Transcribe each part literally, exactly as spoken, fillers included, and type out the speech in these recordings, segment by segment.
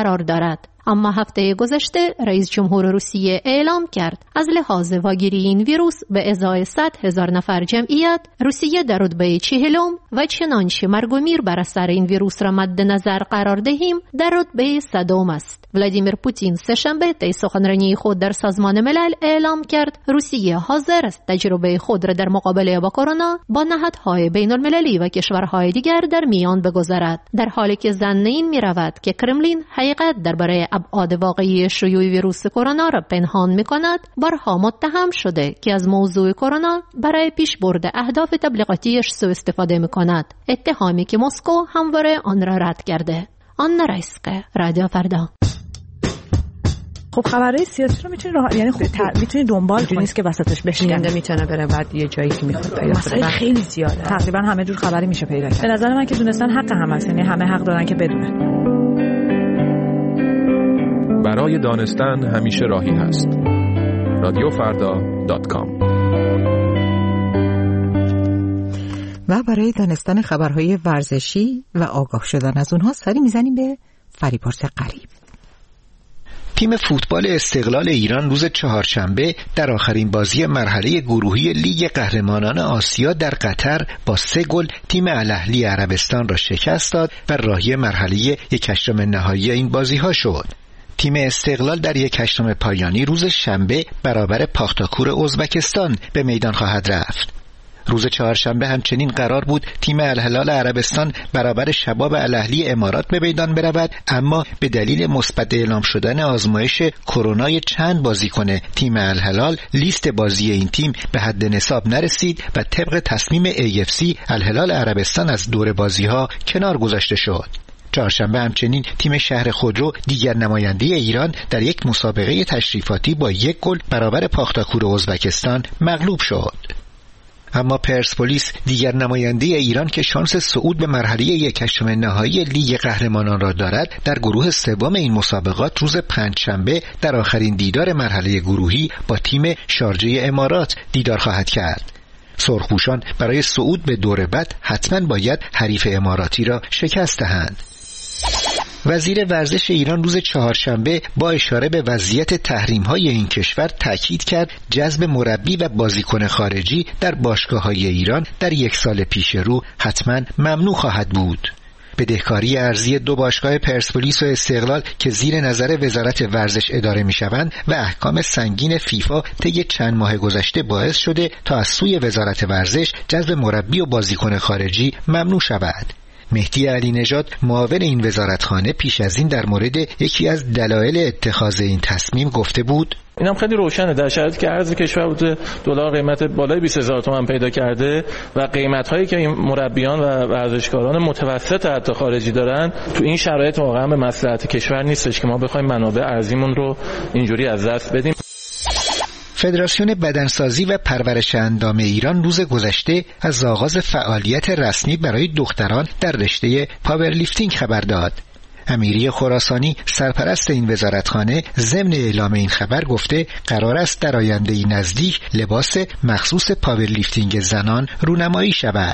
قرار دارد. اما هفته گذشته رئیس جمهور روسیه اعلام کرد از لحاظ واگیری این ویروس به ازای صد هزار نفر جمعیت، روسیه در رتبه چهلم و چنانچه مرگ و میر بر اثر این ویروس را مد نظر قرار دهیم در رتبه صدم است. ولادیمیر پوتین سه‌شنبه در سخنرانی خود در سازمان ملل اعلام کرد روسیه حاضر است تجربه خود را در مقابله با کرونا با نهادهای بین المللی و کشورهای دیگر در میان بگذارد، در حالی که ظن این می رود که کرملین حقیقت درباره ابعاد واقعی شیوع ویروس کرونا را پنهان می کند. بارها متهم شده که از موضوع کرونا برای پیشبرد اهداف تبلیغاتیش سوء استفاده می کند، اتهامی که مسکو همواره آن را رد کرده. آن رایسکه، رادیو فردا. خب خبرهای سیاسی رو میتونی راه... یعنی خب تر... میتونی دنبال کنی، نیست که وسطش بشکنه، میتونه بره بعد یه جایی که میخواد پیدا کنه. خیلی زیاده، تقریبا همه جور خبری میشه پیدا کرد. به نظر من که دونستن حق هم هست، یعنی همه حق دارن که بدونن. برای دانستن همیشه راهی هست. رادیو فردا دات کام. و برای دانستن خبرهای ورزشی و آگاه شدن از اونها سری میزنیم به فریپرس قریب. تیم فوتبال استقلال ایران روز چهارشنبه در آخرین بازی مرحله گروهی لیگ قهرمانان آسیا در قطر با سه گل تیم الاهلی عربستان را شکست داد و راهی مرحله یک هشتم نهایی این بازی‌ها شد. تیم استقلال در یک هشتم پایانی روز شنبه برابر پاختاکور ازبکستان به میدان خواهد رفت. روز چهارشنبه همچنین قرار بود تیم الهلال عربستان برابر شباب الاهلی امارات به میدان برود، اما به دلیل مثبت اعلام شدن آزمایش کرونای چند بازیکن تیم الهلال لیست بازی این تیم به حد نصاب نرسید و طبق تصمیم ای اف سی الهلال عربستان از دور بازی‌ها کنار گذاشته شد. چهارشنبه همچنین تیم شهر خودرو دیگر نماینده ایران در یک مسابقه تشریفاتی با یک گل برابر پاختاکور ازبکستان مغلوب شد. اما پرسپولیس دیگر نماینده ایران که شانس صعود به مرحله یک هشتم نهایی لیگ قهرمانان را دارد در گروه سوم این مسابقات روز پنجشنبه در آخرین دیدار مرحله گروهی با تیم شارجه امارات دیدار خواهد کرد. سرخپوشان برای صعود به دور بعد حتما باید حریف اماراتی را شکست دهند. وزیر ورزش ایران روز چهارشنبه با اشاره به وضعیت تحریم‌های این کشور تاکید کرد جذب مربی و بازیکن خارجی در باشگاه‌های ایران در یک سال پیش رو حتما ممنوع خواهد بود. بدهکاری ارزی دو باشگاه پرسپولیس و استقلال که زیر نظر وزارت ورزش اداره می‌شوند و احکام سنگین فیفا طی چند ماه گذشته باعث شده تا از سوی وزارت ورزش جذب مربی و بازیکن خارجی ممنوع شود. مهدی علی نژاد معاون این وزارتخانه پیش از این در مورد یکی از دلایل اتخاذ این تصمیم گفته بود: اینم خیلی روشنه، در شرایطی که ارز کشور بوده دلار قیمت بالای بیست هزار تومان پیدا کرده و قیمت‌هایی که این مربیان و ورزشکاران متوسط حتی خارجی دارن، تو این شرایط واقعا به مصلحت کشور نیستش که ما بخوایم منابع ارزیمون رو اینجوری از دست بدیم. فدراسیون بدنسازی و پرورش اندام ایران روز گذشته از آغاز فعالیت رسمی برای دختران در رشته پاورلیفتینگ خبر داد. امیری خراسانی سرپرست این وزارتخانه ضمن اعلام این خبر گفته قرار است در آینده نزدیک لباس مخصوص پاورلیفتینگ زنان رونمایی شود.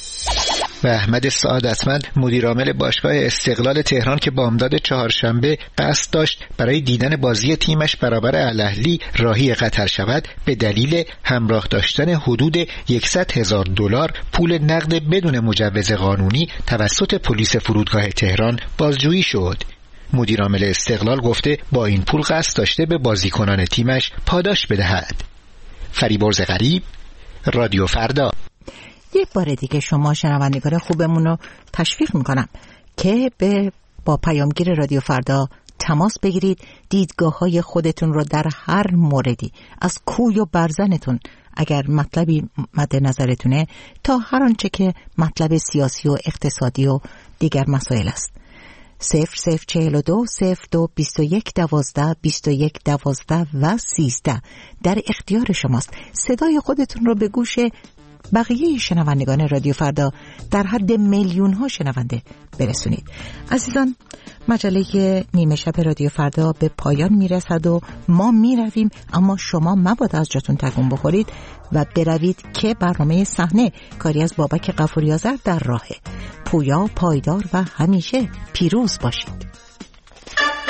و احمد سعادتمند مدیرعامل باشگاه استقلال تهران که بامداد چهارشنبه قصد داشت برای دیدن بازی تیمش برابر الاهلی راهی قطر شود، به دلیل همراه داشتن حدود صد هزار دلار پول نقد بدون مجوز قانونی توسط پلیس فرودگاه تهران بازجویی شد. مدیرعامل استقلال گفته با این پول قصد داشته به بازیکنان تیمش پاداش بدهد. فریبرز غریب، رادیو فردا. یک بار دیگه شما شنوندگان خوبمون رو تشویق میکنم که به با پیامگیر رادیو فردا تماس بگیرید، دیدگاه های خودتون رو در هر موردی از کوی و برزنتون اگر مطلبی مد نظرتونه تا هر آنچه که مطلب سیاسی و اقتصادی و دیگر مسائل است. صفر صفر چهل و دو صفر دو بیست و یک دوازده بیست و یک دوازده و سیزده در اختیار شماست. صدای خودتون رو به گوش بقیه شنوندگان رادیو فردا در حد میلیون ها شنونده برسونید. عزیزان، مجله نیمه شب رادیو فردا به پایان میرسد و ما میرویم، اما شما مبادا از جاتون تکون بخورید و بروید که برنامه صحنه کاری از بابک غفوری‌آذر در راهه. پویا، پایدار و همیشه پیروز باشید.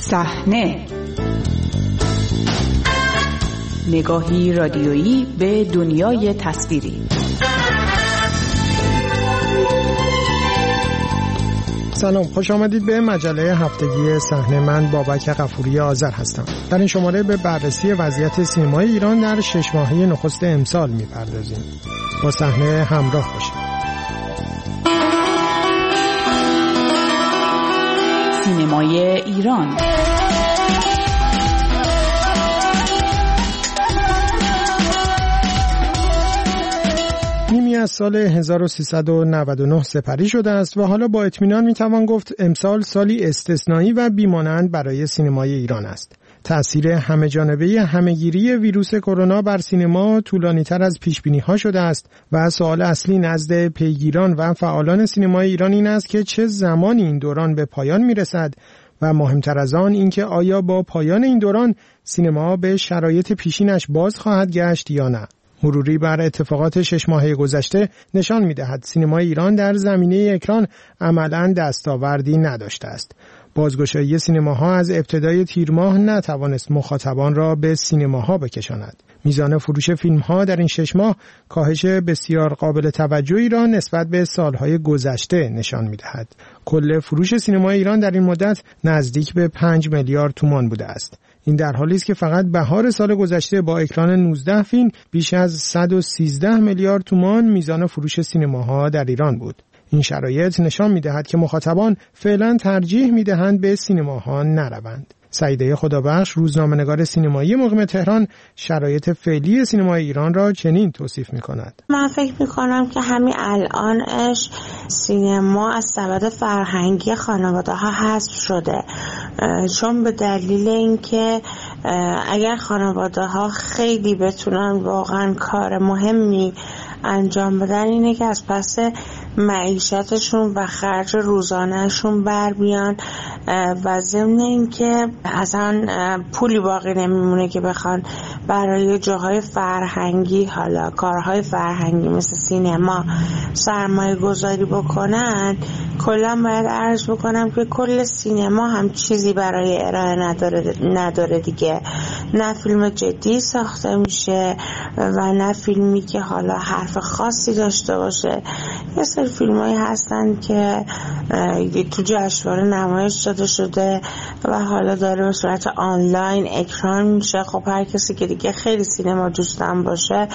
صحنه، نگاهی رادیویی به دنیای تصویری. سلام، خوش آمدید به مجله هفتگی صحنه. من بابک غفوری آذر هستم. در این شماره به بررسی وضعیت سینمای ایران در شش ماهه نخست امسال می‌پردازیم. با صحنه همراه باشید. سینمای ایران. نیمی از سال هزار و سیصد و نود و نه سپری شده است و حالا با اطمینان میتوان گفت امسال سالی استثنایی و بی‌مانند برای سینمای ایران است. تأثیر همه جانبه همه‌گیری ویروس کرونا بر سینما طولانی‌تر از پیش‌بینی‌ها شده است و سوال اصلی نزد پیگیران و فعالان سینمای ایران این است که چه زمانی این دوران به پایان میرسد و مهمتر از آن اینکه آیا با پایان این دوران سینما به شرایط پیشینش باز خواهد گشت یا نه. مروری بر اتفاقات شش ماهه گذشته نشان می‌دهد سینمای ایران در زمینه اکران عملاً دستاوردی نداشته است. بازگشایی سینماها از ابتدای تیر ماه نتوانست مخاطبان را به سینماها بکشاند. میزان فروش فیلم‌ها در این شش ماه کاهش بسیار قابل توجهی را نسبت به سالهای گذشته نشان می‌دهد. کل فروش سینمای ایران در این مدت نزدیک به پنج میلیارد تومان بوده است. این در حالی است که فقط بهار سال گذشته با اکران نوزده فیلم بیش از صد و سیزده میلیارد تومان میزان فروش سینماها در ایران بود. این شرایط نشان می‌دهد که مخاطبان فعلا ترجیح می‌دهند به سینماها نروند. سعیده خدابخش، روزنامه‌نگار سینمایی مقیم تهران، شرایط فعلی سینمای ایران را چنین توصیف می‌کند: من فکر می‌کنم که همین الانش سینما از سبد فرهنگی خانواده‌ها حذف شده، چون به دلیل اینکه اگر خانواده‌ها خیلی بتونن واقعا کار مهمی انجام بدن اینه که از پس معیشتشون و خرج روزانهشون بر بیان و ضمن اینکه اصلا پولی باقی نمیمونه که بخوان برای جاهای فرهنگی، حالا کارهای فرهنگی مثل سینما سرمایه گذاری بکنن. کلا باید عرض بکنم که کل سینما هم چیزی برای ارائه نداره نداره دیگه. نه فیلم جدی ساخته میشه و نه فیلمی که حالا حرف خاصی داشته باشه. یه سری فیلمایی هستن که تو جشنواره نمایش داده شده و حالا داره به صورت آنلاین اکران میشه. خب هر کسی که دیگه خیلی سینما دوستان باشه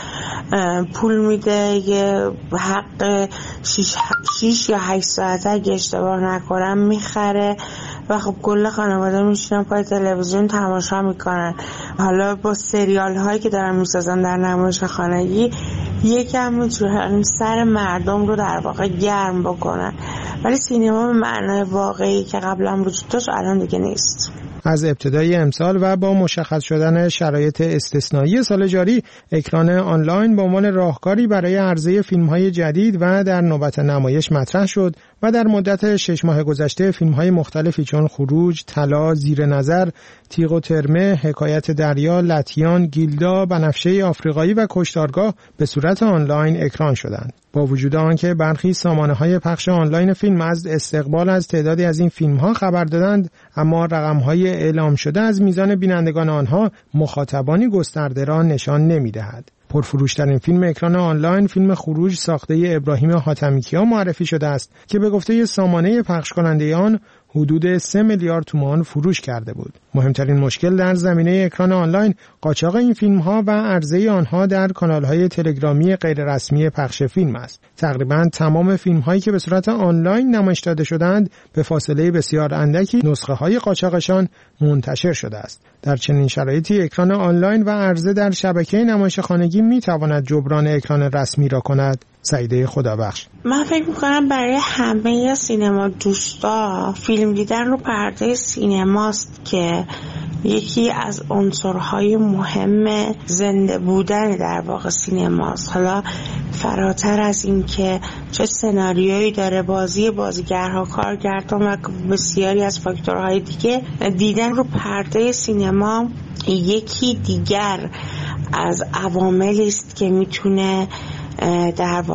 پول میده، یه حق شیش, شیش یا هشت ساعته اگه اشتباه نکنم میخره و خب کل خانواده میشینن پای تلویزیون تماشا میکنن. حالا با سریال هایی که دارن میسازن در نمایش خانگی یکم میتونن سر مردم رو در واقع گرم بکنن، ولی سینما به معنای واقعی که قبلا وجود داشت الان دیگه نیست. از ابتدای امسال و با مشخص شدن شرایط استثنایی سال جاری، اکران آنلاین به عنوان راهکاری برای عرضه فیلم‌های جدید و در نوبت نمایش مطرح شد و در مدت شش ماه گذشته فیلم‌های مختلفی چون خروج، طلا، زیر نظر، تیغ و ترمه، حکایت دریا، لطیان، گیلدا، بنفشه آفریقایی و کشتارگاه به صورت آنلاین اکران شدند. با وجود آنکه برخی سامانه‌های پخش آنلاین فیلم از استقبال از تعدادی از این فیلم‌ها خبر دادند، اما رقم‌های اعلام شده از میزان بینندگان آنها مخاطبانی گسترده را نشان نمی‌دهد. پرفروش‌ترین فیلم اکران آنلاین فیلم خروج ساخته ابراهیم حاتمیکیا معرفی شده است که به گفته سامانه پخش کننده آن حدود سه میلیارد تومان فروش کرده بود. مهمترین مشکل در زمینه اکران آنلاین قاچاق این فیلم‌ها و عرضه آنها در کانال‌های تلگرامی غیررسمی پخش فیلم است. تقریباً تمام فیلم‌هایی که به صورت آنلاین نمایش داده شدند به فاصله بسیار اندکی نسخه‌های قاچاقشان منتشر شده است. در چنین شرایطی اکران آنلاین و عرضه در شبکه نمایش خانگی می‌تواند جبران اکران رسمی را کند. سعیده خدابخش: من فکر میکنم برای همه سینما دوستا فیلم دیدن رو پرده سینماست که یکی از عنصرهای مهم زنده بودن در واقع سینماست. حالا فراتر از این که چه سناریویی داره، بازی بازیگرها، کارگردان و بسیاری از فاکتورهای دیگه، دیدن رو پرده سینما یکی دیگر از عواملی است که میتونه در